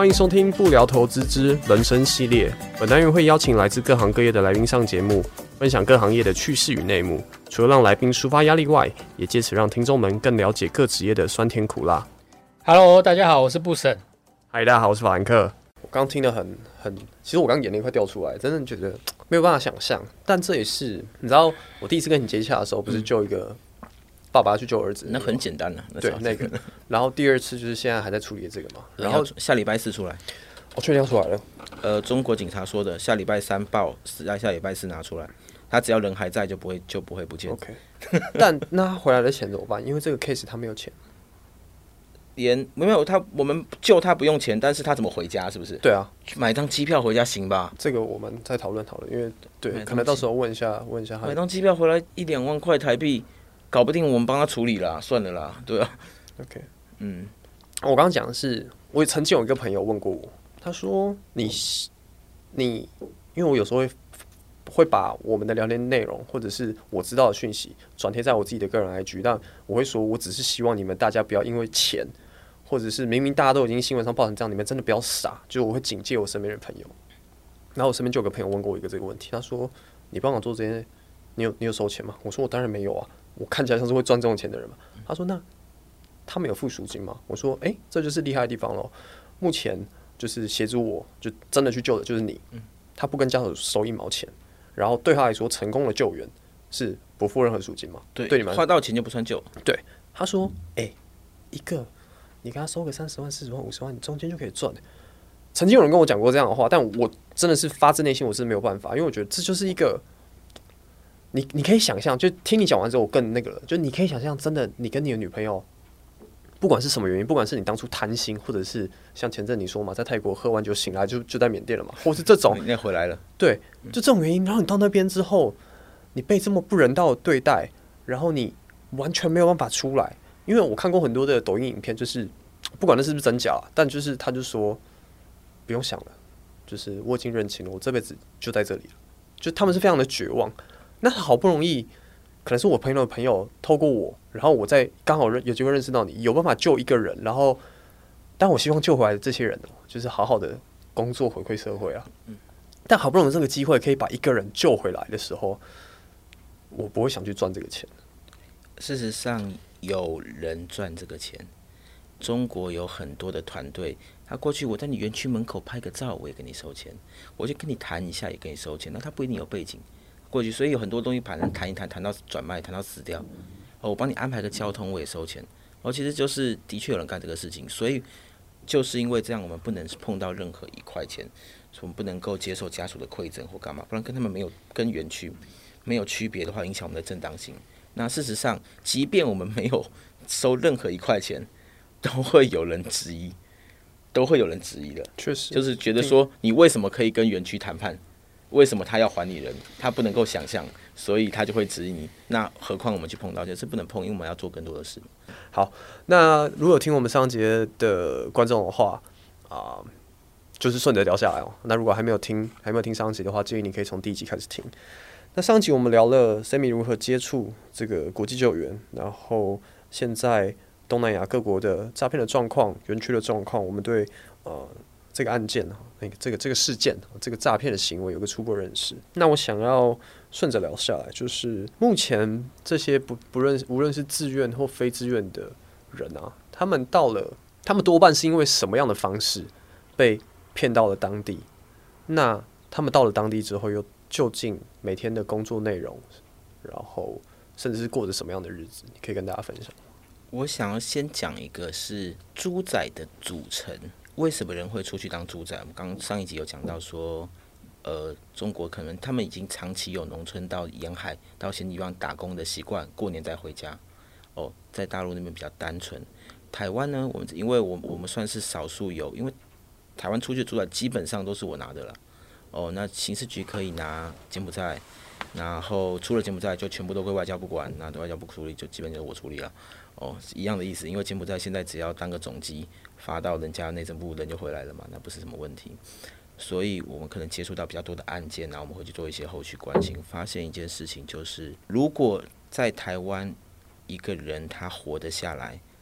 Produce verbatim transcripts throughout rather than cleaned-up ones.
欢迎收听不聊投资之人生系列。本单元会邀请来自各行各业的来宾上节目，分享各行业的趣事与内幕。除了让来宾抒发压力外，也借此让听众们更了解各职业的酸甜苦辣。 Hello， 大家好，我是布森。 嗨，大家好，我是法兰克。我刚听得很很，其实我刚眼泪快掉出来，真的觉得没有办法想象。但这也是你知道，我第一次跟你接洽的时候，不是救一个、嗯、爸爸去救儿子， 那很简单了、啊。 对，那个。然后第二次就是现在还在处理这个嘛，然后下礼拜四出来。 我确定要出来了。 呃，中国警察说的，下礼拜三报，下下礼拜四拿出来。他只要人还在，就不会就不会不见。 OK， 但那他回来的钱怎么办？因为这个 case 他没有钱。 连没有他，我们救他不用钱，但是他怎么回家？是不是？ 对啊， 买张机票回家行吧？ 这个我们再讨论讨论，因为对，可能到时候问一下问一下他。 买张机票回来一两万块台币，搞不定我们帮他处理啦，算了啦，对啊。 OK， 嗯， 我刚刚讲的是，我曾经有一个朋友问过我，他说你你，因为我有时候会会把我们的聊天内容或者是我知道的讯息转贴在我自己的个人 I G， 但我会说，我只是希望你们大家不要因为钱。或者是明明大家都已经新闻上报成这样，你们真的不要傻。就是我会警戒我身边的朋友。然后我身边就有个朋友问过我一个这个问题，他说：“你帮我做这些，你有你有收钱吗？”我说：“我当然没有啊，我看起来像是会赚这种钱的人嘛。”他说：“那他们有付赎金吗？”我说：“哎、欸，这就是厉害的地方咯。目前就是协助我就真的去救的就是你，他不跟家属收一毛钱，然后对他来说成功的救援是不付任何赎金嘛？ 对， 对你们花到钱就不算救。 对，他说：“哎、欸，一个。”你跟他收个三十万、四十万、五十万，你中间就可以赚。曾经有人跟我讲过这样的话，但我真的是发自内心，我是没有办法，因为我觉得这就是一个，你你可以想象，就听你讲完之后，我更那个了，就你可以想象，真的，你跟你的女朋友，不管是什么原因，不管是你当初贪心，或者是像前阵你说嘛，在泰国喝完酒醒来就就在缅甸了嘛，或是这种， 你回来了， 对，就这种原因，然后你到那边之后，你被这么不人道的对待，然后你完全没有办法出来。因为我看过很多的抖音影片，就是不管那是不是真假，但就是他就说不用想了，就是我已经认清了，我这辈子就在这里了。就他们是非常的绝望。那好不容易，可能是我朋友的朋友透过我，然后我在刚好有机会认识到你，有办法救一个人，然后但我希望救回来的这些人，就是好好的工作回馈社会啊。但好不容易这个机会可以把一个人救回来的时候，我不会想去赚这个钱。 事实上。有人赚这个钱，中国有很多的团队，他过去我在你园区门口拍个照，我也跟你收钱，我就跟你谈一下，也跟你收钱。那他不一定有背景过去，所以有很多东西把人谈一谈，谈到转卖，谈到死掉。哦，我帮你安排个交通，我也收钱。哦，其实就是的确有人干这个事情，所以就是因为这样，我们不能碰到任何一块钱，我们不能够接受家属的馈赠或干嘛，不然跟他们没有跟园区没有区别的话，影响我们的正当性。那事实上，即便我们没有收任何一块钱，都会有人质疑，都会有人质疑的。 确实， 就是觉得说，你为什么可以跟园区谈判？为什么他要还你人？他不能够想象，所以他就会质疑你。那何况我们去碰到，就是不能碰，因为我们要做更多的事。 好，那如果听我们上节的观众的话啊、呃，就是顺着聊下来哦。那如果还没有听，还没有听上集的话，建议你可以从第一集开始听。那上集我们聊了 Sammy 如何接触这个国际救援，然后现在东南亚各国的诈骗的状况、园区的状况，我们对呃这个案件那个这个这个事件、这个诈骗的行为有个初步认识。那我想要顺着聊下来，就是目前这些不不论无论是自愿或非自愿的人啊，他们到了，他们多半是因为什么样的方式被骗到了当地？那他们到了当地之后又究竟每天的工作内容，然后甚至是过着什么样的日子，你可以跟大家分享。 我想要先讲一个是猪仔的组成，为什么人会出去当猪仔？我们刚上一集有讲到说，呃，中国可能他们已经长期有农村到沿海到咸地方打工的习惯，过年再回家。哦，在大陆那边比较单纯。台湾呢，我们因为我我们算是少数有，因为台湾出去的猪仔基本上都是我拿的了。哦，那刑事局可以拿柬埔寨，然后出了柬埔寨就全部都归外交部管，那外交部处理就基本就是我处理了。哦，一样的意思，因为柬埔寨现在只要当个总机发到人家内政部，人就回来了嘛，那不是什么问题。所以我们可能接触到比较多的案件，然后我们会去做一些后续关心，发现一件事情就是，如果在台湾一个人他活得下来，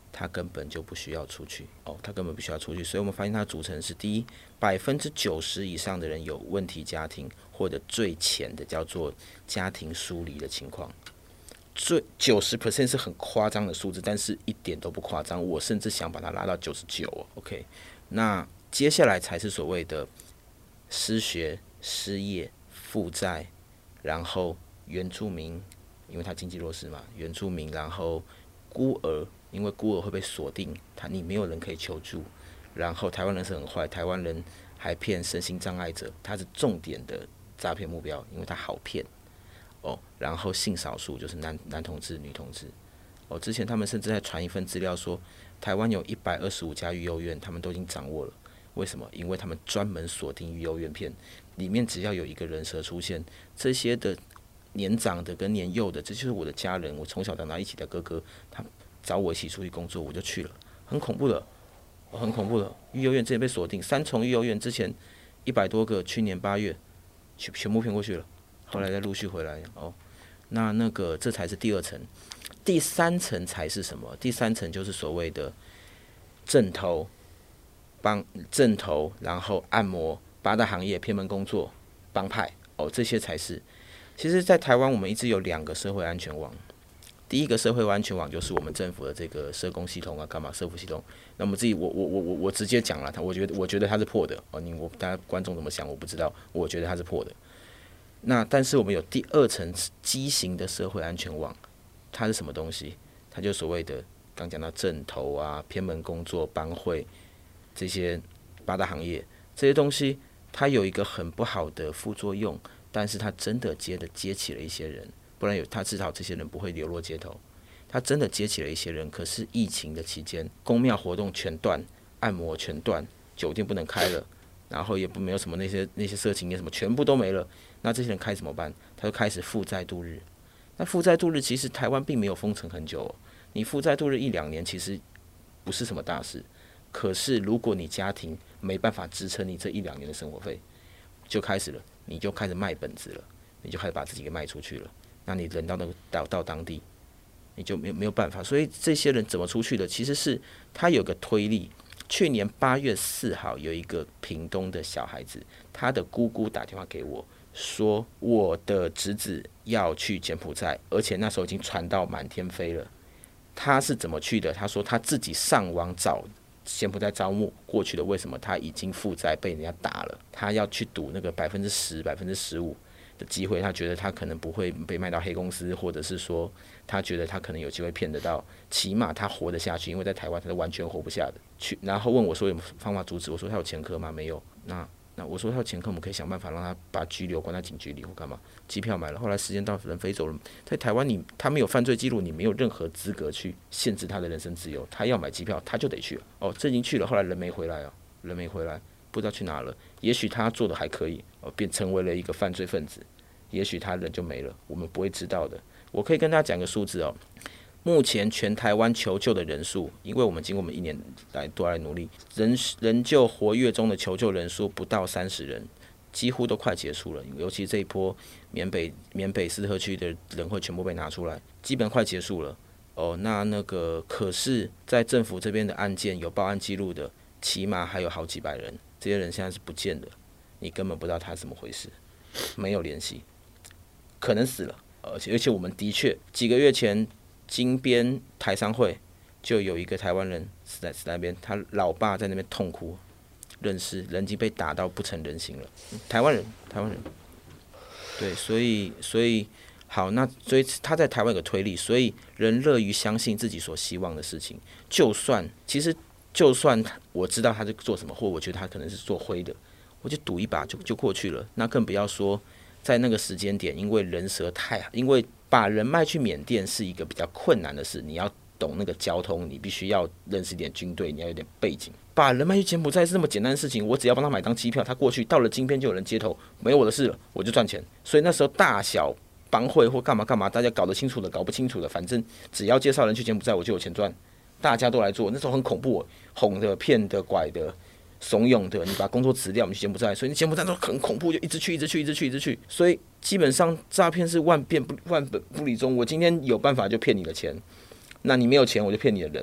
他根本就不需要出去哦，他根本不需要出去。所以我们发现它的组成是：第一，百分之九十以上的人有问题家庭，或者最浅的叫做家庭疏离的情况。最九十 percent 是很夸张的数字，但是一点都不夸张。我甚至想把它拉到九十九哦。OK， 那接下来才是所谓的失学、失业、负债，然后原住民，因为他经济弱势嘛，原住民，然后孤儿。因为孤儿会被锁定，他你没有人可以求助，然后台湾人是很坏，台湾人还骗身心障碍者，他是重点的诈骗目标，因为他好骗哦。然后性少数就是男男同志、女同志哦。之前他们甚至在传一份资料说，台湾有一百二十五家育幼院，他们都已经掌握了。为什么？因为他们专门锁定育幼院骗，里面只要有一个人蛇出现，这些的年长的跟年幼的，这就是我的家人，我从小长大一起的哥哥，他找我一起出去工作，我就去了，很恐怖的，很恐怖的。育幼院之前被锁定，三重育幼院之前一百多个，去年八月全全部骗过去了，后来再陆续回来。哦，那那个这才是第二层，第三层才是什么？第三层就是所谓的正头帮正头，然后按摩、八大行业、偏门工作、帮派，哦，这些才是。其实，在台湾我们一直有两个社会安全网。第一个社会安全网就是我们政府的这个社工系统啊，干嘛社福系统？那我们自己，我我我我我直接讲了，我觉得我觉得它是破的哦。你我大家观众怎么想我不知道，我觉得它是破的。那但是我们有第二层畸形的社会安全网，它是什么东西？它就所谓的刚讲到正头啊、偏门工作、帮会这些八大行业这些东西，它有一个很不好的副作用，但是它真的接的接起了一些人。不然有他至少这些人不会流落街头，他真的接起了一些人。可是疫情的期间，公庙活动全断，按摩全断，酒店不能开了，然后也不没有什么那些那些色情业什么全部都没了。那这些人开怎么办？他就开始负债度日。那负债度日其实台湾并没有封城很久、哦，你负债度日一两年其实不是什么大事。可是如果你家庭没办法支撑你这一两年的生活费，就开始了，你就开始卖本子了，你就开始把自己给卖出去了。那你人到那个到到当地，你就没有没有办法。所以这些人怎么出去的？其实是他有个推力。去年八月四号，有一个屏东的小孩子，他的姑姑打电话给我说，我的侄子要去柬埔寨，而且那时候已经传到满天飞了。他是怎么去的？他说他自己上网找柬埔寨招募过去的。为什么？他已经负债被人家打了，他要去赌那个百分之十、百分之十五。的机会，他觉得他可能不会被卖到黑公司，或者是说他觉得他可能有机会骗得到，起码他活得下去，因为在台湾他是完全活不下的。去，然后问我说有没有方法阻止？我说他有前科吗？没有。那那我说他有前科，我们可以想办法让他把拘留关在警局里或干嘛？机票买了，后来时间到，人飞走了。在台湾你他没有犯罪记录，你没有任何资格去限制他的人身自由。他要买机票，他就得去了。哦，这已经去了，后来人没回来哦，人没回来。不知道去哪了，也许他做的还可以，哦，变成为了一个犯罪分子，也许他人就没了，我们不会知道的。我可以跟大家讲个数字哦，目前全台湾求救的人数，因为我们经过我们一年来多来努力，人人救活跃中的求救人数不到三十人，几乎都快结束了。尤其这一波缅北缅北斯特区的人会全部被拿出来，基本快结束了。哦，那那个可是，在政府这边的案件有报案记录的，起码还有好几百人。这些人现在是不见的，你根本不知道他是怎么回事，没有联系，可能死了。而且而且我们的确几个月前金边台商会就有一个台湾人死在死在那边，他老爸在那边痛哭，认识人已经被打到不成人形了，台湾人台湾人，对，所以所以好，那所以他在台湾有个推力，所以人乐于相信自己所希望的事情，就算其实。就算我知道他是做什么，或我觉得他可能是做灰的，我就赌一把就就过去了。那更不要说在那个时间点，因为人蛇太，因为把人卖去缅甸是一个比较困难的事，你要懂那个交通，你必须要认识一点军队，你要有点背景。把人卖去柬埔寨是那么简单的事情，我只要帮他买张机票，他过去到了金边就有人接头，没有我的事了，我就赚钱。所以那时候大小帮会或干嘛干嘛，大家搞得清楚的，搞不清楚的，反正只要介绍人去柬埔寨，我就有钱赚。大家都来做，那时候很恐怖，哄的、骗的、拐的、怂恿的，你把工作辞掉，我们去柬埔寨，所以你柬埔寨都很恐怖，就一直去、一直去、一直去、一直去。所以基本上诈骗是万变不万本不离宗。我今天有办法就骗你的钱，那你没有钱我就骗你的人，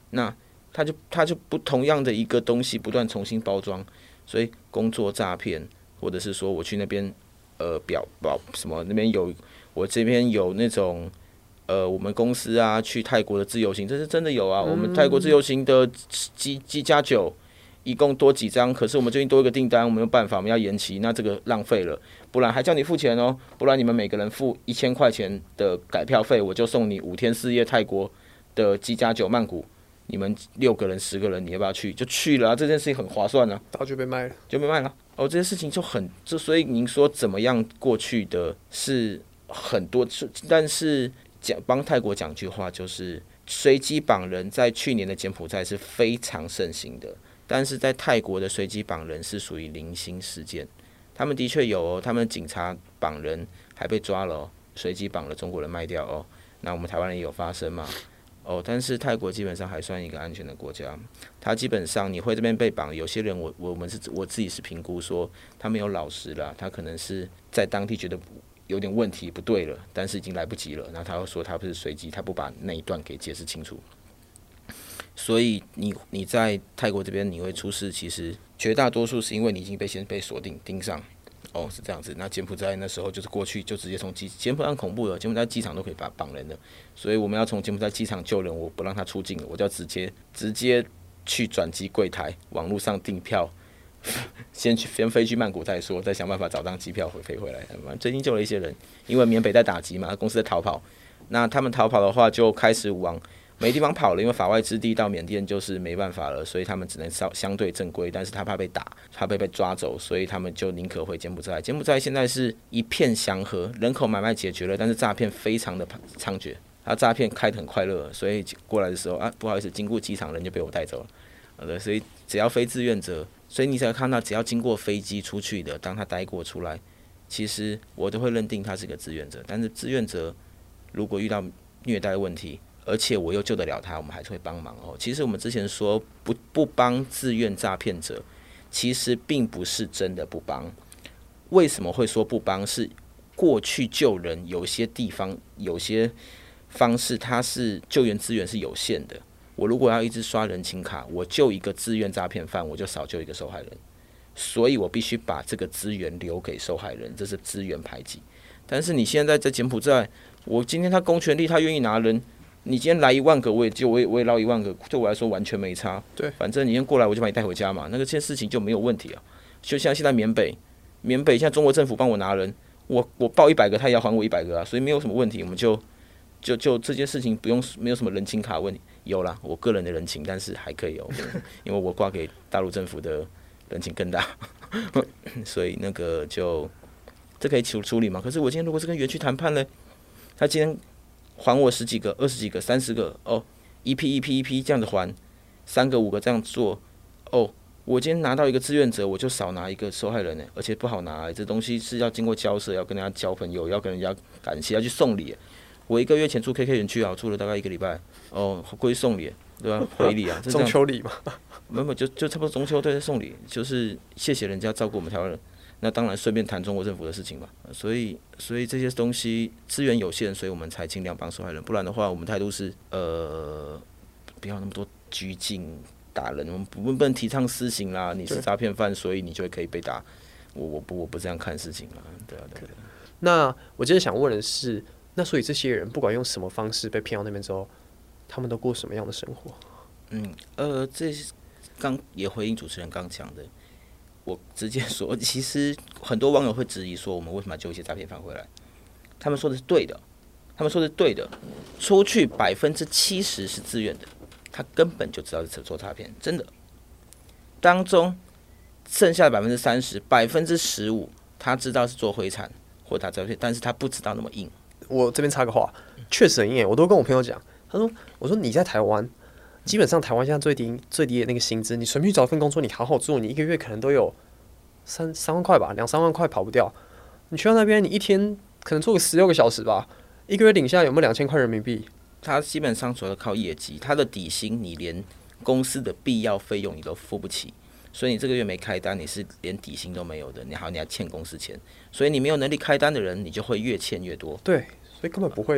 那他就他就不同样的一个东西不断重新包装，所以工作诈骗，或者是说我去那边呃表表什么那边有我这边有那种呃我们公司啊去泰国的自由行，这是真的有啊，我们泰国自由行的机机加酒一共多几张，可是我们最近多一个订单，我们没有办法，我们要延期，那这个浪费了，不然还叫你付钱哦，不然你们每个人付一千块钱的改票费，我就送你五天四夜泰国的机加酒曼谷。你们六个人、十个人，你要不要去？就去了、啊，这件事情很划算啊， 早就被卖了， 就被卖了。哦，这些事情就很，这所以您说怎么样过去的是很多，但是讲帮泰国讲句话，就是随机绑人在去年的柬埔寨是非常盛行的，但是在泰国的随机绑人是属于零星事件。他们的确有哦，他们警察绑人还被抓了哦，随机绑了中国人卖掉哦。那我们台湾人也有发生嘛？哦，但是泰国基本上还算一个安全的国家，它基本上你会这边被绑，有些人我我们是我自己是评估说他没有老实啦，他可能是在当地觉得有点问题不对了，但是已经来不及了，然后他会说他不是随机，他不把那一段给解释清楚，所以你你在泰国这边你会出事，其实绝大多数是因为你已经被先被锁定盯上。哦，是这样子。那柬埔寨那时候就是过去就直接从机，柬埔寨很恐怖的，柬埔寨机场都可以把绑人的，所以我们要从柬埔寨机场救人，我不让他出境了，我就要直接直接去转机柜台，网络上订票，先去先飞去曼谷再说，再想办法找张机票回飞回来。最近救了一些人，因为缅北在打击嘛，公司在逃跑，那他们逃跑的话就开始往没地方跑了，因为法外之地到缅甸就是没办法了，所以他们只能相对正规，但是他怕被打，怕被被抓走，所以他们就宁可回柬埔寨。柬埔寨现在是一片祥和，人口买卖解决了，但是诈骗非常的猖獗，他诈骗开得很快乐，所以过来的时候啊，不好意思，经过机场人就被我带走了，呃，所以只要非志愿者，所以你才看到只要经过飞机出去的，当他待过出来，其实我都会认定他是个志愿者，但是志愿者如果遇到虐待问题，而且我又救得了他，我们还是会帮忙哦。其实我们之前说不不帮自愿诈骗者，其实并不是真的不帮。为什么会说不帮？是过去救人有些地方有些方式，它是救援资源是有限的。我如果要一直刷人情卡，我救一个自愿诈骗犯，我就少救一个受害人，所以我必须把这个资源留给受害人，这是资源排挤。但是你现在在柬埔寨，我今天他公权力，他愿意拿人。你今天来一万个，我也就我也我也捞一万个，对我来说完全没差。 对， 反正你今天过来，我就把你带回家嘛，那个这件事情就没有问题啊。就像现在缅北，缅北现在中国政府帮我拿人，我我报一百个，他也要还我一百个啊，所以没有什么问题。我们就就就这件事情不用没有什么人情卡问题，有啦，我个人的人情，但是还可以有，因为我挂给大陆政府的人情更大，所以那个就这可以处处理嘛。可是我今天如果是跟园区谈判呢，他今天还我十几个、二十几个、三十个哦，一批一批一批这样子还，三个五个这样做哦。我今天拿到一个志愿者，我就少拿一个受害人呢，而且不好拿，这东西是要经过交涉，要跟人家交朋友，要跟人家感谢，要去送礼。我一个月前住 K K 园区啊，住了大概一个礼拜，哦，归送礼，对吧？回礼啊， 中秋礼嘛， 没有就就差不多中秋对送礼，就是谢谢人家照顾我们台湾人。那当然顺便谈中国政府的事情嘛，所以所以这些东西资源有限，所以我们才尽量帮受害人，不然的话我们态度是呃不要那么多拘禁打人，我们不不能提倡私刑啦，你是诈骗犯，所以你就会可以被打，我我不我不这样看事情啊，对啊对啊。 那我接着想问的是，那所以这些人不管用什么方式被骗到那边之后，他们都过什么样的生活？ 嗯呃，这刚也回应主持人刚讲的。我直接说，其实很多网友会质疑说，我们为什么要救一些诈骗犯回来？他们说的是对的，他们说的是对的。出去百分之七十是自愿的，他根本就知道是做诈骗，真的。当中剩下的百分之三十，百分之十五，他知道是做灰产或打诈骗，但是他不知道那么硬。 我这边插个话，确实很硬，我都跟我朋友讲，他说，我说你在台湾。基本上台湾现在最低最低的那个薪资，你随便去找份工作，你好好做，你一个月可能都有三三万块吧，两三万块跑不掉。你去到那边，你一天可能做个十六个小时吧，一个月领下有没有两千块人民币？ 他基本上主要靠业绩，他的底薪你连公司的必要费用你都付不起，所以你这个月没开单，你是连底薪都没有的，你好你还欠公司钱，所以你没有能力开单的人，你就会越欠越多。 对，所以根本不会。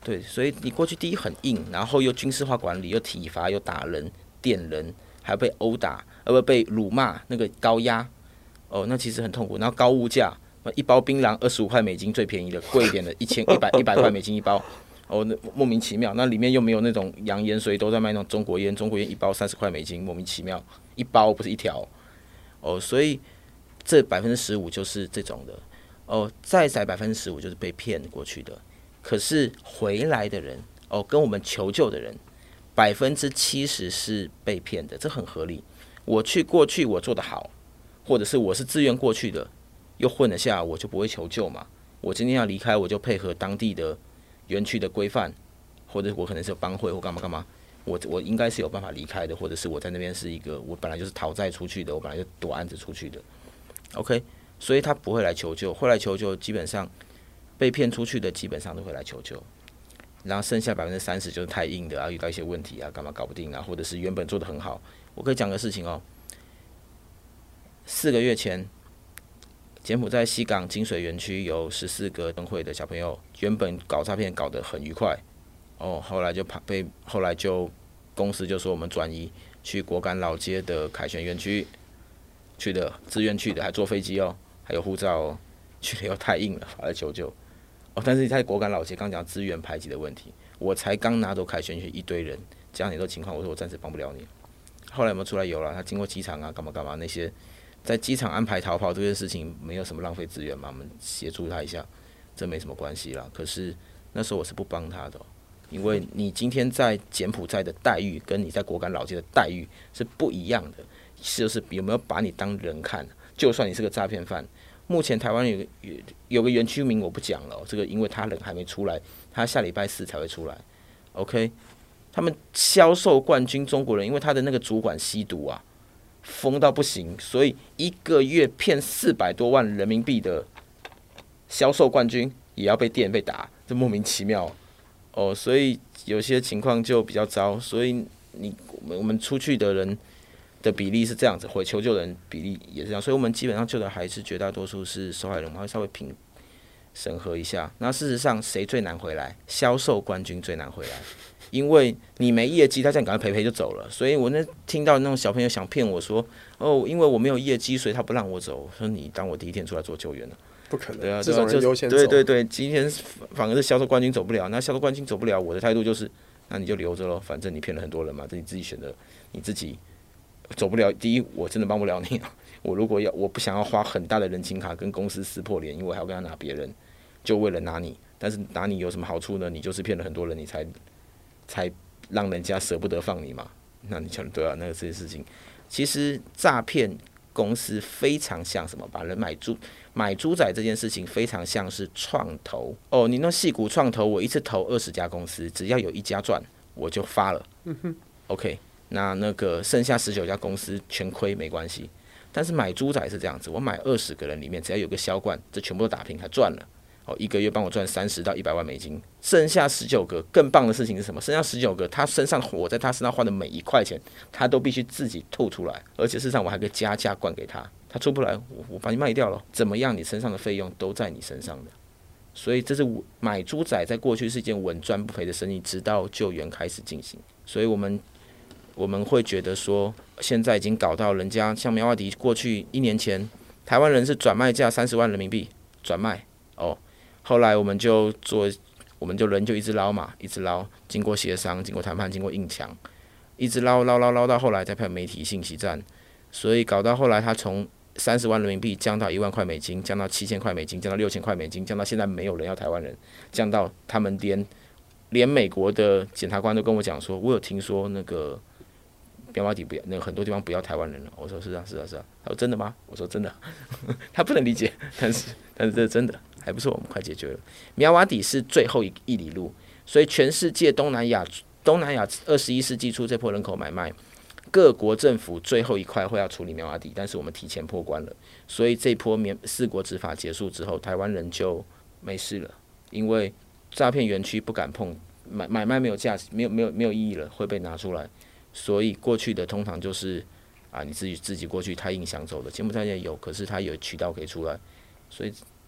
对，所以你过去第一很硬，然后又军事化管理，又体罚，又打人、电人，还要被殴打，呃不被辱骂，那个高压，哦，那其实很痛苦。然后高物价，一包槟榔二十五块美金最便宜的，贵一点的一千一百一百块美金一包，哦，那莫名其妙。那里面又没有那种洋烟，所以都在卖那种中国烟，中国烟一包三十块美金，莫名其妙，一包不是一条，哦，所以这百分之十五就是这种的，哦，再才百分之十五就是被骗过去的。可是回来的人哦，跟我们求救的人，百分之七十是被骗的，这很合理。我去过去我做得好，或者是我是自愿过去的，又混得下，我就不会求救嘛。我今天要离开，我就配合当地的园区的规范，或者我可能是有帮会或干嘛干嘛，我我应该是有办法离开的，或者是我在那边是一个我本来就是讨债出去的，我本来就躲案子出去的。OK， 所以他不会来求救，会来求救基本上。被骗出去的基本上都会来求救，然后剩下百分之三十就是太硬的啊，遇到一些问题啊，干嘛搞不定啊，或者是原本做得很好。我可以讲个事情哦，四个月前，柬埔寨西港金水园区有十四个灯会的小朋友，原本搞诈骗搞得很愉快，哦，后来就被后来就公司就说我们转移去果敢老街的凯旋园区去的，自愿去的，还坐飞机哦，还有护照哦，去的又太硬了，跑来求救。哦，但是在果敢老街刚讲资源排挤的问题，我才刚拿走凯旋去一堆人，这样很多情况，我说我暂时帮不了你。后来有没有出来？有了，他经过机场啊，干嘛干嘛那些，在机场安排逃跑这件事情，没有什么浪费资源嘛，我们协助他一下，这没什么关系啦。可是那时候我是不帮他的、哦，因为你今天在柬埔寨的待遇，跟你在果敢老街的待遇是不一样的，就是有没有把你当人看？就算你是个诈骗犯。目前台湾有个有个园区名我不讲了、哦，这个因为他人还没出来，他下礼拜四才会出来。OK， 他们销售冠军中国人，因为他的那个主管吸毒啊，疯到不行，所以一个月骗四百多万人民币的销售冠军也要被电被打，这莫名其妙哦。所以有些情况就比较糟，所以你我们出去的人。的比例是这样子，回求救的人比例也是这样，所以我们基本上救的还是绝大多数是受害人，我们会稍微评审核一下。那事实上，谁最难回来？销售冠军最难回来，因为你没业绩，他叫你赶快赔赔就走了。所以我那听到那种小朋友想骗我说，哦，因为我没有业绩，所以他不让我走。我说你当我第一天出来做救援了？ 不可能， 对啊， 这种人优先走。 对对对，今天反而是销售冠军走不了，那销售冠军走不了，我的态度就是，那你就留着咯，反正你骗了很多人嘛，这你自己选择，你自己。走不了，第一我真的帮不了你。我如果要，我不想要花很大的人情卡跟公司撕破脸，因为我还要跟他拿别人，就为了拿你。但是拿你有什么好处呢？你就是骗了很多人，你才才让人家舍不得放你嘛。那你讲对啊，那个这些事情，其实诈骗公司非常像什么？把人买猪买猪仔这件事情非常像是创投哦。你那矽谷创投，我一次投二十家公司，只要有一家赚，我就发了。嗯哼 ，OK。那那个剩下十九家公司全亏没关系，但是买猪仔是这样子，我买二十个人里面只要有个销冠，这全部都打平还赚了，哦，一个月帮我赚三十到一百万美金。剩下十九个更棒的事情是什么？剩下十九个，他身上我在他身上花的每一块钱，他都必须自己吐出来，而且事实上我还可以加价灌给他，他出不来，我我把你卖掉了，怎么样？你身上的费用都在你身上的，所以这是买猪仔在过去是一件稳赚不赔的生意，直到救援开始进行，所以我们。我们会觉得说，现在已经搞到人家像苗阿迪，过去一年前，台湾人是转卖价三十万人民币转卖哦，后来我们就做，我们就人就一直捞嘛，一直捞，经过协商，经过谈判，经过硬抢，一直捞捞捞捞到后来再派媒体信息战，所以搞到后来他从三十万人民币降到一万块美金，降到七千块美金，降到六千块美金，降到现在没有人要台湾人，降到他们连连美国的检察官都跟我讲说，我有听说那个。苗阿迪不要，那个很多地方不要台湾人了。我说是啊，是啊，是啊。他说真的吗？我说真的。他不能理解，但是但是这是真的，还不错，我们快解决了。苗阿迪是最后一一里路，所以全世界东南亚东南亚二十一世纪初这波人口买卖，各国政府最后一块会要处理苗阿迪，但是我们提前破关了，所以这波缅四国执法结束之后，台湾人就没事了，因为诈骗园区不敢碰，买买卖没有价值，没有没有没有意义了，会被拿出来。所以过去的通常就是啊，你自己自己过去太硬想走的，柬埔寨也有，可是他有渠道可以出来，所以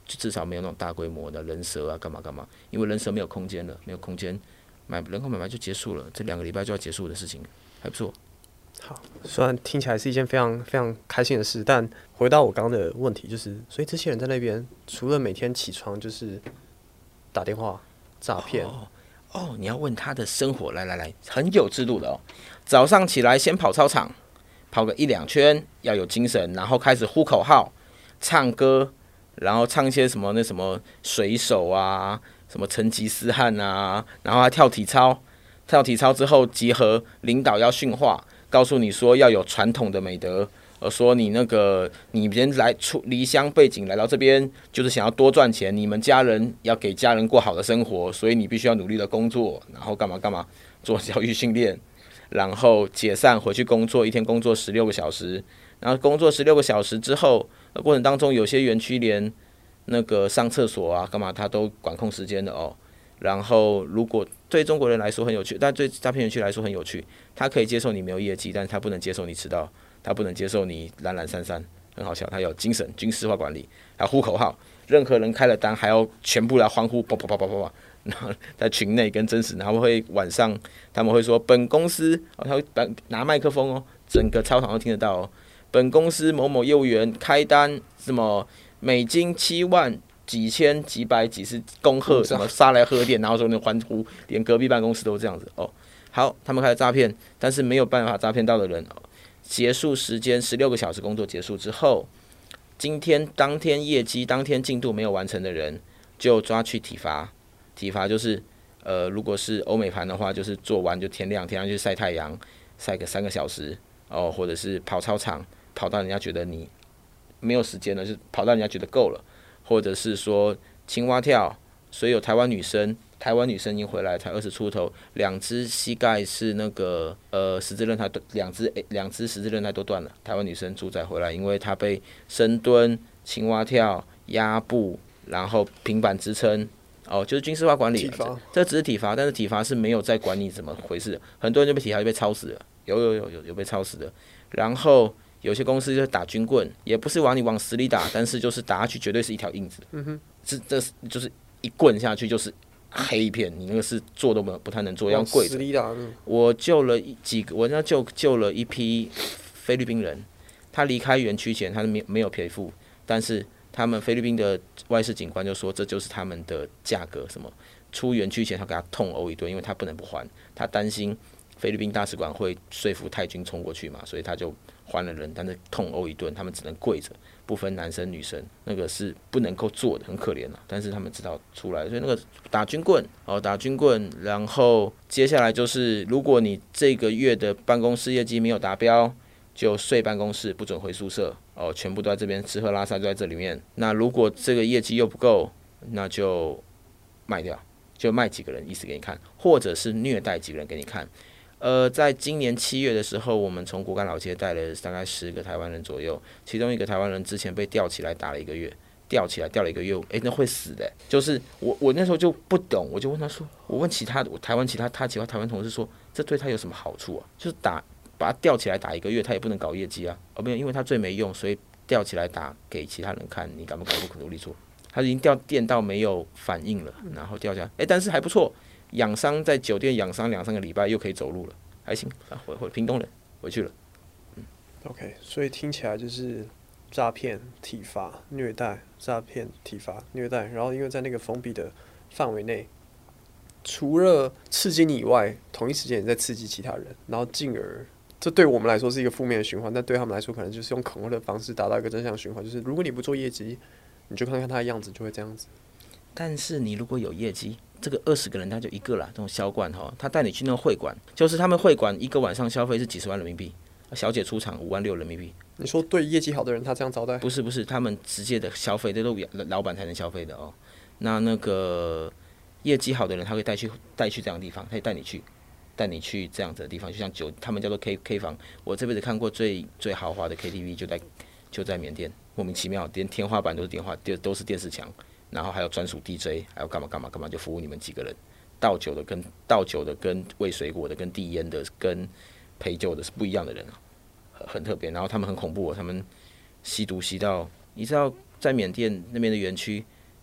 至少没有那种大规模的人蛇啊，干嘛干嘛，因为人蛇没有空间了，没有空间，买人口买卖就结束了，这两个礼拜就要结束的事情，还不错。 好，虽然听起来是一件非常非常开心的事，但回到我刚刚的问题，就是所以这些人在那边除了每天起床就是打电话诈骗。 哦哦，你要问他的生活，来来来，很有制度的哦。早上起来先跑操场，跑个一两圈，要有精神，然后开始呼口号、唱歌，然后唱一些什么那什么水手啊，什么成吉思汗啊，然后还跳体操。跳体操之后集合，领导要训话，告诉你说要有传统的美德。呃，说你那个你人来出离乡背景来到这边，就是想要多赚钱，你们家人要给家人过好的生活，所以你必须要努力的工作，然后干嘛干嘛做教育训练，然后解散回去工作，一天工作十六个小时，然后工作十六个小时之后，过程当中有些园区连那个上厕所啊干嘛他都管控时间的哦。然后如果对中国人来说很有趣，但对诈骗园区来说很有趣，他可以接受你没有业绩，但是他不能接受你迟到。他不能接受你懒懒散散，很好笑。他有精神军事化管理，还有呼口号，任何人开了单还要全部来欢呼，啵啵啵啵啵啵。然后在群内跟真实，然后会晚上他们会说本公司，哦、他会拿麦克风哦，整个操场都听得到哦。本公司某某业务员开单什么美金七万几千几百几十恭贺什么杀来贺电，然后说那欢呼，连隔壁办公室都这样子哦。好，他们开始诈骗，但是没有办法诈骗到的人。哦结束时间十六个小时工作结束之后，今天当天业绩当天进度没有完成的人，就抓去体罚。体罚就是，呃，如果是欧美盘的话，就是做完就天亮，天亮就晒太阳，晒个三个小时哦，或者是跑操场，跑到人家觉得你没有时间了，就跑到人家觉得够了，或者是说青蛙跳，所以有台湾女生。台湾女生已经回来，才二十出头，两只膝盖是那个呃十字韧带，两只两只十字韧带都断了。台湾女生主宰回来，因为她被深蹲、青蛙跳、压步，然后平板支撑，哦，就是军事化管理。这, 这只是体罚，但是体罚是没有在管你怎么回事的。很多人就被体罚就被操死了，有有有有有被操死的。然后有些公司就是打军棍，也不是往你往死里打，但是就是打下去绝对是一条印子。嗯哼，这这就是一棍下去就是。黑一片，你那个是做都不太能做，要跪着。我救了几个，我那救救了一批菲律宾人，他离开园区前他没没有赔付，但是他们菲律宾的外事警官就说这就是他们的价格，什么出园区前他给他痛殴一顿，因为他不能不还，他担心菲律宾大使馆会说服泰军冲过去嘛，所以他就还了人，但是痛殴一顿，他们只能跪着。不分男生女生，那个是不能够做的，很可怜啊。但是他们知道出来，所以那个打军棍哦，打军棍，然后接下来就是，如果你这个月的办公室业绩没有达标，就睡办公室，不准回宿舍哦，全部都在这边吃喝拉撒都在这里面。那如果这个业绩又不够，那就卖掉，就卖几个人意思给你看，或者是虐待几个人给你看。呃，在今年七月的时候，我们从果敢老街带了大概十个台湾人左右，其中一个台湾人之前被吊起来打了一个月，吊起来吊了一个月，哎，那会死的。就是我我那时候就不懂，我就问他说，我问其他我台湾其他他其他台湾同事说，这对他有什么好处啊？就是打把他吊起来打一个月，他也不能搞业绩啊，哦没有，因为他最没用，所以吊起来打给其他人看，你敢不敢不可努力做？他已经吊电到没有反应了，然后掉下来，哎，但是还不错。养伤在酒店养伤两三个礼拜，又可以走路了，还行啊。回回屏东人回去了。嗯 OK， 所以听起来就是诈骗、体罚、虐待、诈骗、体罚、虐待，然后因为在那个封闭的范围内，除了刺激你以外，同一时间也在刺激其他人，然后进而这对我们来说是一个负面的循环，但对他们来说可能就是用恐吓的方式达到一个正向循环，就是如果你不做业绩，你就看看他的样子就会这样子。 但是你如果有业绩，这个二十个人他就一个啦，这种销冠哈，他带你去那个会馆，就是他们会馆一个晚上消费是几十万人民币，小姐出场五万六人民币。 你说对业绩好的人他这样招待？ 不是不是，他们直接的消费，这都老板才能消费的哦。那那个业绩好的人，他会带去带去这样的地方，他会带你去，带你去这样子的地方，就像酒，他们叫做 K K 房。我这辈子看过最最豪华的 K T V 就在就在缅甸，莫名其妙，连天花板都是电话，都是电视墙。然后还有专属 D J， 还有干嘛干嘛干嘛，就服务你们几个人。倒酒的跟倒酒的跟喂水果的跟递烟的跟陪酒的是不一样的人啊，很特别。然后他们很恐怖、哦，他们吸毒吸到，你知道在缅甸那边的园区，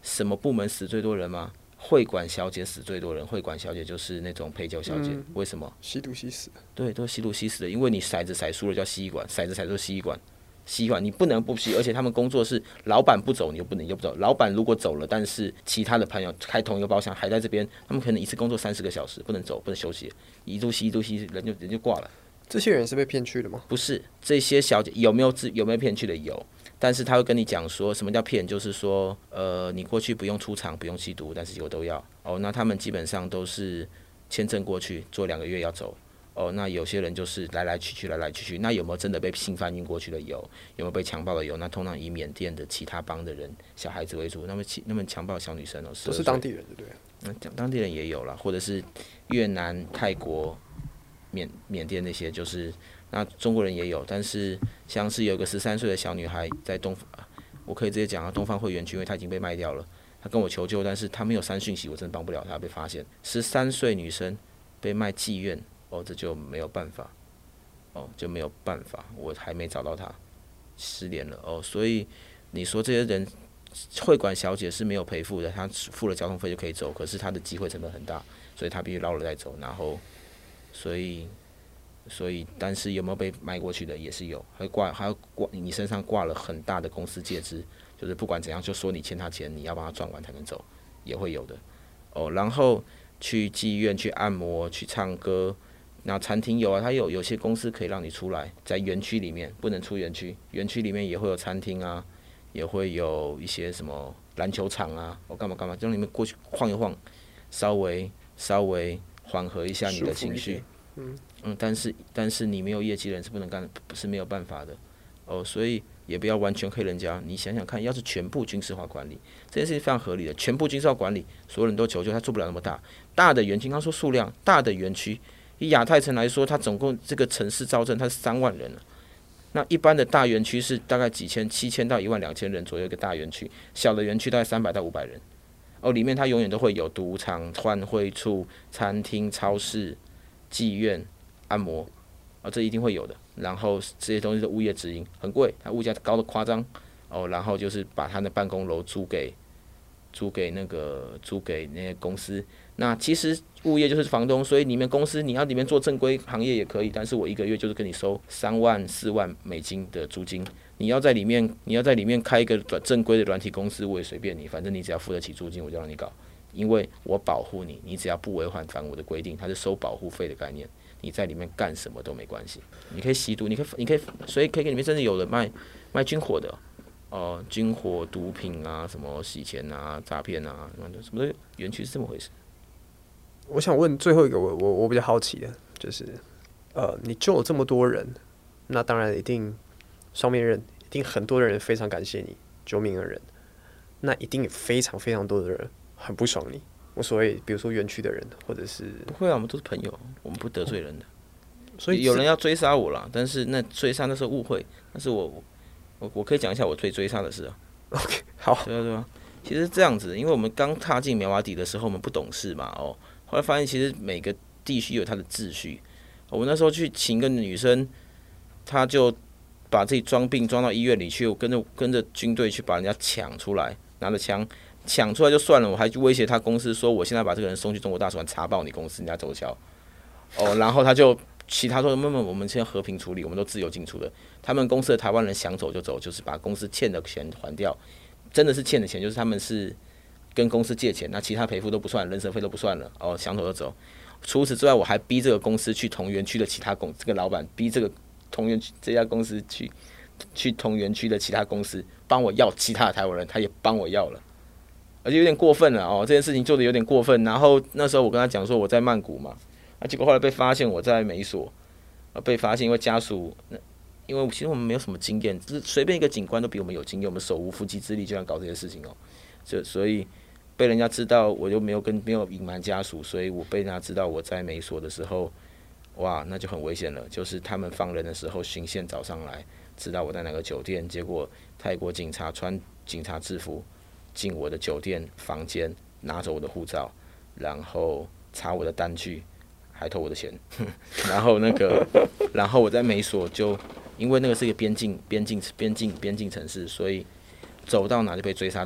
什么部门死最多人吗？会馆小姐死最多人，会馆小姐就是那种陪酒小姐，嗯、为什么？ 吸毒吸死。 对，都吸毒吸死的，因为你骰子骰输了叫吸管，骰子骰出吸管，吸管你不能不吸，而且他们工作是老板不走，你就不能你就不走。老板如果走了，但是其他的朋友开同一个包厢还在这边，他们可能一次工作三十个小时，不能走，不能休息，一度吸一度吸，人就人就挂了。 这些人是被骗去的吗？ 不是，这些小姐有没有有没有骗去的有，但是他会跟你讲说什么叫骗，就是说，呃，你过去不用出场，不用吸毒，但是我都要。哦，那他们基本上都是签证过去做两个月要走。哦，那有些人就是来来去去，来来去去。那有没有真的被性贩运过去的有？有没有被强暴的有？那通常以缅甸的其他帮的人、小孩子为主。那么其那么强暴小女生哦， 都是当地人，对不对？ 嗯，当地人也有啦，或者是越南、泰国、缅缅甸那些，就是那中国人也有。但是像是有个十三岁的小女孩在东，我可以直接讲啊，东方会园区，因为她已经被卖掉了。她跟我求救，但是她没有删讯息，我真的帮不了她。被发现，十三岁女生被卖妓院。哦，这就没有办法，哦，就没有办法，我还没找到他，失联了哦，所以你说这些人，会馆小姐是没有赔付的，她付了交通费就可以走，可是她的机会成本很大，所以她必须捞了再走，然后，所以，所以，但是有没有被卖过去的也是有，还挂还要挂你身上挂了很大的公司戒指，就是不管怎样，就说你欠他钱，你要帮他赚完才能走，也会有的，哦，然后去妓院去按摩去唱歌。那餐厅有啊，它有有些公司可以让你出来，在园区里面不能出园区，园区里面也会有餐厅啊，也会有一些什么篮球场啊，我、哦、干嘛干嘛，就让你们过去晃一晃，稍微稍微缓和一下你的情绪，嗯嗯，但是但是你没有业绩的人是不能干，是没有办法的，哦，所以也不要完全黑人家，你想想看，要是全部军事化管理，这件事情非常合理的，全部军事化管理，所有人都求救，他做不了那么大，大的园区，刚说数量，大的园区。以亚太城来说，它总共这个城市造镇它是三万人了。那一般的大园区是大概几千、七千到一万两千人左右一个大园区，小的园区大概三百到五百人。哦，里面它永远都会有赌场、换汇处、餐厅、超市、妓院、按摩，哦，这一定会有的。然后这些东西的物业直营很贵，它物价高的夸张。哦，然后就是把它的办公楼租给租给那个租给那些公司。那其实物业就是房东，所以里面公司你要里面做正规行业也可以，但是我一个月就是跟你收三万四万美金的租金。你要在里面你要在里面开一个正规的软体公司，我也随便你，反正你只要付得起租金，我就让你搞，因为我保护你，你只要不违反反我的规定，它是收保护费的概念，你在里面干什么都没关系。你可以吸毒，你可以你可以，所以 K K 里面甚至有人卖卖军火的。哦、呃，军火、毒品啊，什么洗钱啊、诈骗啊，什么都有，园区是这么回事。 我想问最后一个我，我我比较好奇的，就是，呃，你救了这么多人，那当然一定双面人，一定很多的人非常感谢你救命的人，那一定有非常非常多的人很不爽你。我所谓，比如说园区的人，或者是不会啊，我们都是朋友，我们不得罪人的。 所以有人要追杀我啦，但是那追杀那是误会，但是我我我可以讲一下我被追杀的事啊。 OK， 好， 对啊对啊，其实这样子，因为我们刚踏进苗瓦底的时候，我们不懂事嘛，哦。后来发现，其实每个地区有它的秩序。我那时候去请个女生，她就把自己装病装到医院里去，我跟着跟着军队去把人家抢出来，拿着枪抢出来就算了，我还去威胁他公司说，我现在把这个人送去中国大使馆查爆你公司，人家走桥。哦，然后他就其他说，慢慢我们现在和平处理，我们都自由进出的。他们公司的台湾人想走就走，就是把公司欠的钱还掉，真的是欠的钱，就是他们是。跟公司借钱，那其他赔付都不算，人身费都不算了，哦，想走就走。除此之外，我还逼这个公司去同园区的其他公，这个老板逼这个同园区这家公司去去同园区的其他公司帮我要其他的台湾人，他也帮我要了，而且有点过分了哦，这件事情做的有点过分。然后那时候我跟他讲说我在曼谷嘛，啊，结果后来被发现我在美索，啊，被发现因为家属，因为其实我们没有什么经验，随便一个警官都比我们有经验，我们手无缚鸡之力就想搞这些事情哦，就所以。被人家知道，我又没有跟没有隐瞒家属，所以我被人家知道我在美索的时候，哇，那就很危险了。就是他们放人的时候，巡线找上来，知道我在哪个酒店，结果泰国警察穿警察制服进我的酒店房间，拿走我的护照，然后查我的单据，还偷我的钱，然后那个，然后我在美索就因为那个是一个边境边境边境边境城市，所以走到哪就被追杀到哪。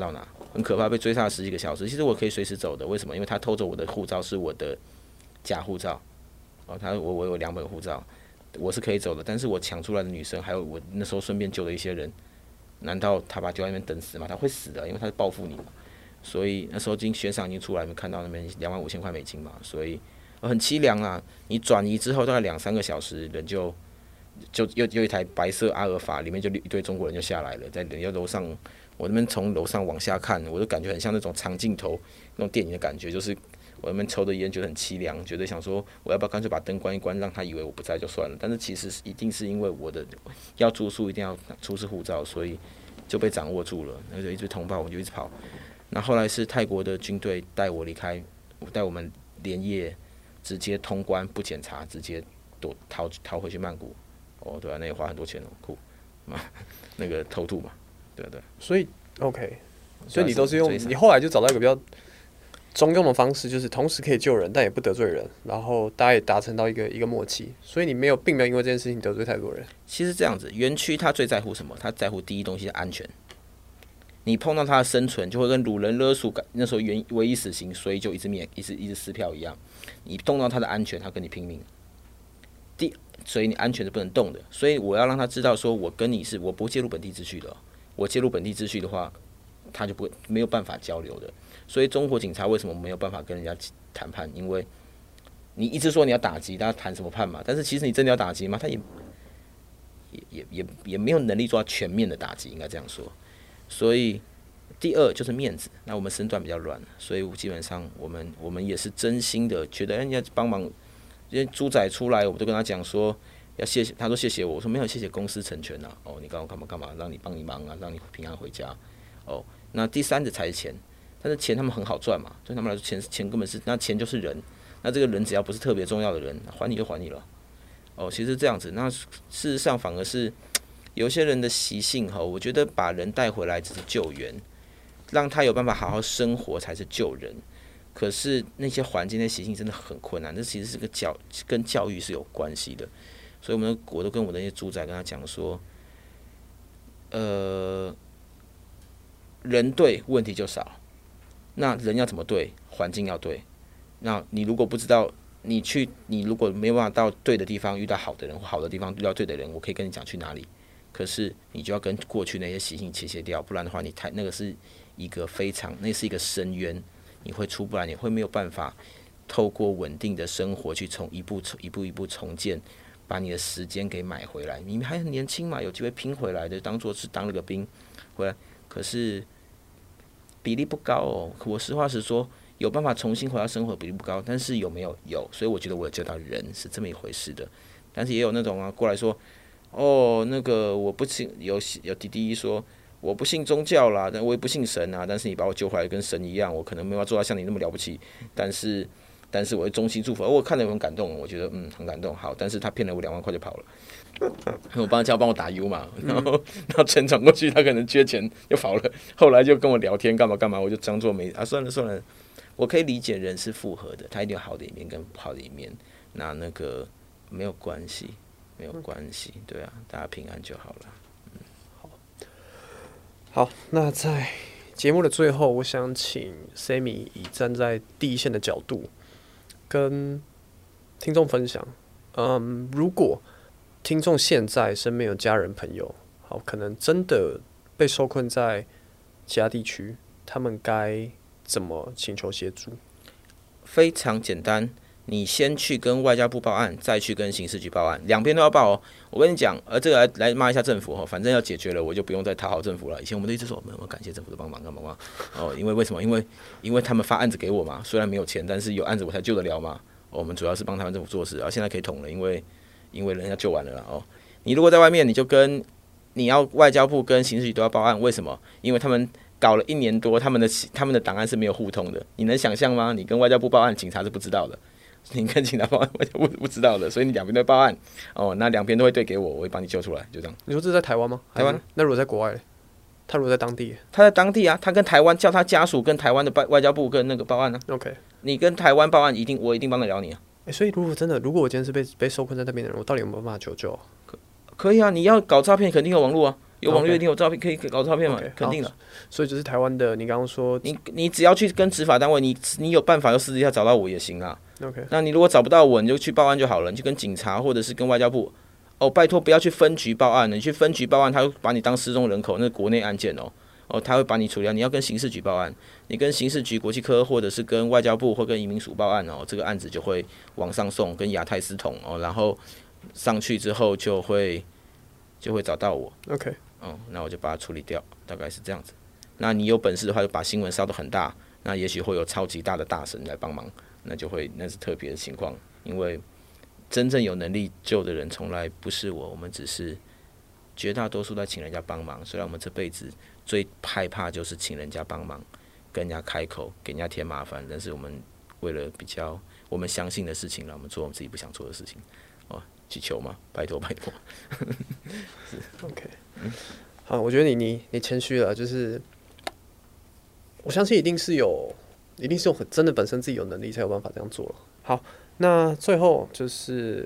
很可怕，被追杀了十几个小时。其实我可以随时走的，为什么？因为他偷走我的护照是我的假护照，哦，他我我有两本护照，我是可以走的。但是我抢出来的女生，还有我那时候顺便救的一些人，难道他把丢在那边等死吗？他会死的，因为他是报复你嘛。所以那时候经悬赏已经出来，你们看到那边两万五千块美金嘛，所以很凄凉啊。你转移之后大概两三个小时，人就就又有一台白色阿尔法，里面就一堆中国人就下来了，在人家楼上。我那边从楼上往下看，我就感觉很像那种长镜头那种电影的感觉，就是我那边抽的烟觉得很凄凉，觉得想说我要不要干脆把灯关一关，让他以为我不在就算了。但是其实一定是因为我的要住宿一定要出示护照，所以就被掌握住了。那就一直通报，我就一直跑。那后来是泰国的军队带我离开，带我们连夜直接通关不检查，直接躲逃逃回去曼谷。哦，对啊，那也花很多钱哦，酷，那个偷渡嘛。对对， 所以 OK， 所以你都是用你后来就找到一个比较中用的方式，就是同时可以救人，但也不得罪人，然后大家也达成到一个一个默契，所以你没有并没有因为这件事情得罪太多人。 其实这样子，园区他最在乎什么？他在乎第一东西是安全。你碰到他的生存，就会跟掳人勒赎那时候原唯一死刑，所以就一直灭一直一直撕票一样。你动到他的安全，他跟你拼命。第，所以你安全是不能动的。所以我要让他知道，说我跟你是我不介入本地秩序的。我介入本地秩序的话，他就不会没有办法交流的。所以中国警察为什么没有办法跟人家谈判？因为你一直说你要打击，他谈什么判嘛？但是其实你真的要打击吗？他也也也也也没有能力做到全面的打击，应该这样说。所以第二就是面子，那我们身段比较软，所以基本上我们我们也是真心的觉得人家帮忙，因为猪仔出来，我都跟他讲说。要谢谢，他说谢谢我，我说没有，谢谢公司成全啊。哦，你刚刚干嘛干嘛，让你帮你忙啊，让你平安回家。哦，那第三者才是钱，但是钱他们很好赚嘛，对他们来说钱钱根本是那钱就是人，那这个人只要不是特别重要的人，还你就还你了。哦，其实这样子，那事实上反而是有些人的习性哈，我觉得把人带回来只是救援，让他有办法好好生活才是救人。可是那些环境的习性真的很困难，这其实是个教跟教育是有关系的。所以我们我都跟我的那些猪仔跟他讲说，呃，人对问题就少，那人要怎么对？环境要对。那你如果不知道，你去你如果没有办法到对的地方遇到好的人，或好的地方遇到对的人，我可以跟你讲去哪里。可是你就要跟过去那些习性切切掉，不然的话，你太那个是一个非常那是一个深渊，你会出不来，你会没有办法透过稳定的生活去从一步一步一步重建。把你的时间给买回来，你还很年轻嘛，有机会拼回来的，当做是当了个兵回来，可是比例不高哦。我实话实说，有办法重新回到生活比例不高，但是有没有有？所以我觉得我有救到人是这么一回事的。但是也有那种啊，过来说，哦，那个我不信，有有弟弟说我不信宗教啦，但我也不信神啊，但是你把我救回来跟神一样，我可能没有做到像你那么了不起，但是。但是我会衷心祝福，我看了很感动，我觉得嗯很感动。好，但是他骗了我两万块就跑了，我帮他叫帮我打 U 嘛，然后然后钱转过去，他可能缺钱就跑了。后来就跟我聊天干嘛干嘛，我就装作没啊，算了算了，我可以理解人是复合的，他一定有好的一面跟不好的一面，那那个没有关系，没有关系，对啊，大家平安就好了。嗯， 好，好，那在节目的最后，我想请 Sammy 以站在第一线的角度。跟听众分享，嗯，如果听众现在身边有家人朋友，好，可能真的被受困在其他地区，他们该怎么请求协助？ 非常简单，你先去跟外交部报案，再去跟刑事局报案，两边都要报哦。我跟你讲，呃，这个来来骂一下政府哦，反正要解决了，我就不用再讨好政府了。以前我们都一直说，我们感谢政府的帮忙，干嘛嘛？哦，因为为什么？因为因为他们发案子给我嘛，虽然没有钱，但是有案子我才救得了嘛。哦，我们主要是帮台湾政府做事，然后现在可以捅了，因为因为人家救完了啦哦。你如果在外面，你就跟你要外交部跟刑事局都要报案，为什么？因为他们搞了一年多，他们的他们的档案是没有互通的，你能想象吗？你跟外交部报案，警察是不知道的。你跟警察报案，我就不不知道的，所以你两边都报案哦，那两边都会对给我，我会帮你救出来，就这样。 你说这是在台湾吗？ 台湾。 那如果在国外呢？他如果在当地， 他在当地啊，他跟台湾叫他家属跟台湾的外交部跟那个报案啊。 OK， 你跟台湾报案，一定我一定帮得了你啊。 欸、所以如果真的，如果我今天是被被受困在那边的人，我到底有没有办法求救？ 可可以啊，你要搞诈骗，肯定有网络啊。 有网络一定有照片，可以搞照片嘛？ Okay, 肯定的。 所以就是台湾的，你刚刚说， 你你只要去跟执法单位，你你有办法就私底下找到我也行啦。 OK， 那你如果找不到我，你就去报案就好了，你去跟警察或者是跟外交部。哦，拜托不要去分局报案了，你去分局报案，他会把你当失踪人口，那是国内案件哦。哦，他会把你处理掉。你要跟刑事局报案，你跟刑事局、国际科或者是跟外交部或跟移民署报案哦，这个案子就会往上送，跟亚太司统哦，然后上去之后就会就会找到我。 OK， 哦，那我就把它处理掉，大概是这样子。那你有本事的话，就把新闻烧得很大，那也许会有超级大的大神来帮忙，那就会那是特别的情况，因为真正有能力救的人从来不是我，我们只是绝大多数在请人家帮忙。虽然我们这辈子最害怕就是请人家帮忙，跟人家开口，给人家添麻烦，但是我们为了比较我们相信的事情，让我们做我们自己不想做的事情。哦，祈求嘛，拜托拜托。 OK， 好，我觉得你你你谦虚了，就是我相信一定是有，一定是有真的本身自己有能力才有办法这样做了。好，那最后就是，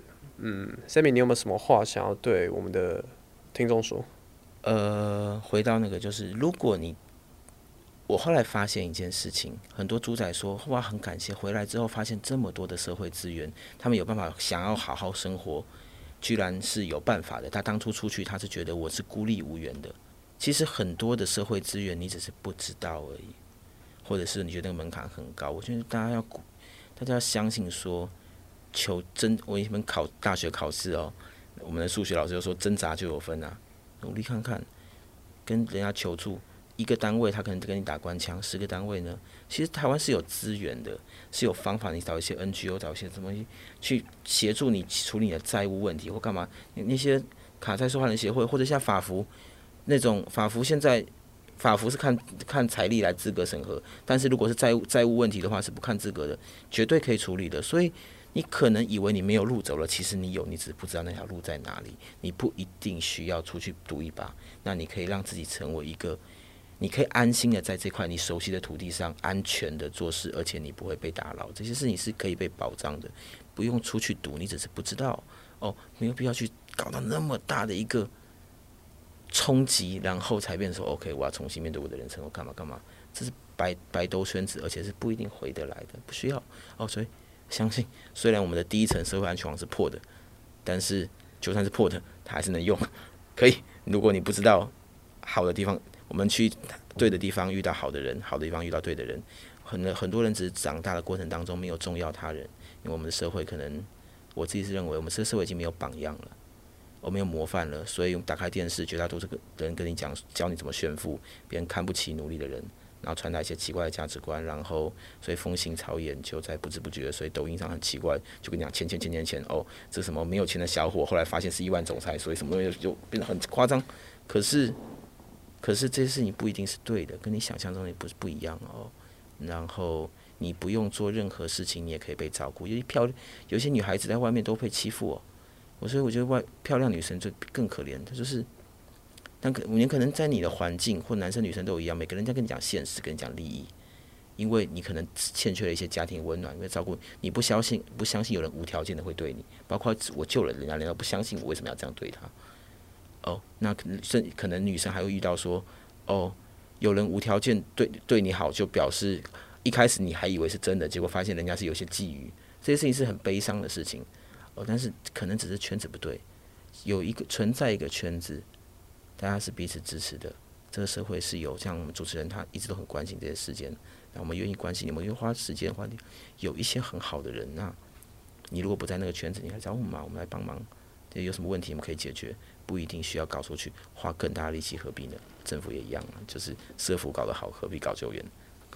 嗯 ，Sammy， 你有没有什么话想要对我们的听众说？ 呃，回到那个，就是如果你，我后来发现一件事情，很多猪仔说哇很感谢，回来之后发现这么多的社会资源，他们有办法想要好好生活，居然是有办法的。他当初出去，他是觉得我是孤立无援的。其实很多的社会资源，你只是不知道而已，或者是你觉得那个门槛很高。我觉得大家要大家要相信说，求真。我以前考大学考试哦，我们的数学老师就说挣扎就有分啊。努力看看，跟人家求助，一个单位他可能跟你打官腔，十个单位呢，其实台湾是有资源的，是有方法，你找一些 N G O， 找一些什么去协助你处理你的债务问题或干嘛。那些卡债受害人协会或者像法服那种法服，现在法服是看看财力来资格审核，但是如果是债务债务问题的话是不看资格的，绝对可以处理的。所以你可能以为你没有路走了，其实你有，你只是不知道那条路在哪里。你不一定需要出去赌一把，那你可以让自己成为一个，你可以安心的在这块你熟悉的土地上安全的做事，而且你不会被打扰。这些事情是可以被保障的，不用出去赌，你只是不知道哦，没有必要去搞到那么大的一个冲击，然后才变成说 OK， 我要重新面对我的人生，我干嘛干嘛，这是白白兜圈子，而且是不一定回得来的，不需要哦，所以。相信，虽然我们的第一层社会安全网是破的，但是就算是破的，它还是能用。可以，如果你不知道好的地方，我们去对的地方遇到好的人，好的地方遇到对的人。很很多人只是长大的过程当中没有重要他人，因为我们的社会可能，我自己是认为我们这个社会已经没有榜样了，我们有模范了，所以打开电视，绝大多数人跟你讲教你怎么炫富，别人看不起努力的人。然后传达一些奇怪的价值观，然后所以风行草野就在不知不觉，所以抖音上很奇怪，就跟你讲钱钱钱钱钱哦，这什么没有钱的小伙，后来发现是亿万总裁，所以什么东西就变得很夸张。可是，可是这些事情不一定是对的，跟你想象中的不是不一样哦。然后你不用做任何事情，你也可以被照顾。有些漂亮，有些女孩子在外面都被欺负哦。我所以我觉得外漂亮女生就更可怜，她就是。但可你可能在你的环境或男生女生都一样，每个人在跟你讲现实，跟你讲利益，因为你可能欠缺了一些家庭温暖，因为照顾你不相信，不相信有人无条件的会对你，包括我救了人家，人家不相信我为什么要这样对他。哦，那可能可能女生还会遇到说，哦，有人无条件对对你好，就表示一开始你还以为是真的，结果发现人家是有些觊觎，这些事情是很悲伤的事情。哦，但是可能只是圈子不对，有一个存在一个圈子。大家是彼此支持的，这个社会是有像我们主持人他一直都很关心这些事件，那我们愿意关心你们，愿意花时间花有一些很好的人，那你如果不在那个圈子，你来找我们嘛，我们来帮忙，有什么问题我们可以解决，不一定需要搞出去，花更大的力气，何必呢？政府也一样啊，就是社福搞得好，何必搞救援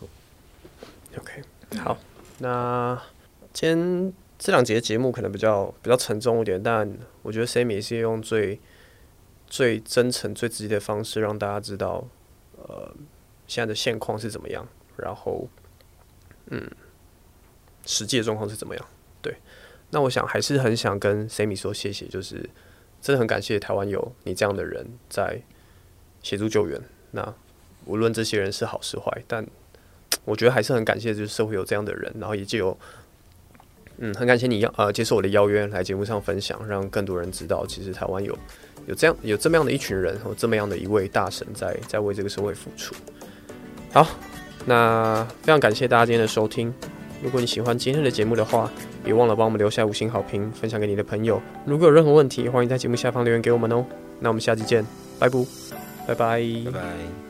？OK， 好，那今天这两节节目可能比较比较沉重一点，但我觉得 Sammy 是用最最真诚、最直接的方式让大家知道，呃，现在的现况是怎么样，然后，嗯，实际的状况是怎么样。对，那我想还是很想跟 Sammy 说谢谢，就是真的很感谢台湾有你这样的人在协助救援。那无论这些人是好是坏，但我觉得还是很感谢，就是社会有这样的人，然后也藉由嗯，很感谢你呃接受我的邀约来节目上分享，让更多人知道，其实台湾有有这样有这么样的一群人，有这么样的一位大神在在为这个社会付出。好，那非常感谢大家今天的收听。如果你喜欢今天的节目的话，别忘了帮我们留下五星好评，分享给你的朋友。如果有任何问题，欢迎在节目下方留言给我们哦。那我们下期见，拜拜，拜拜， 拜拜。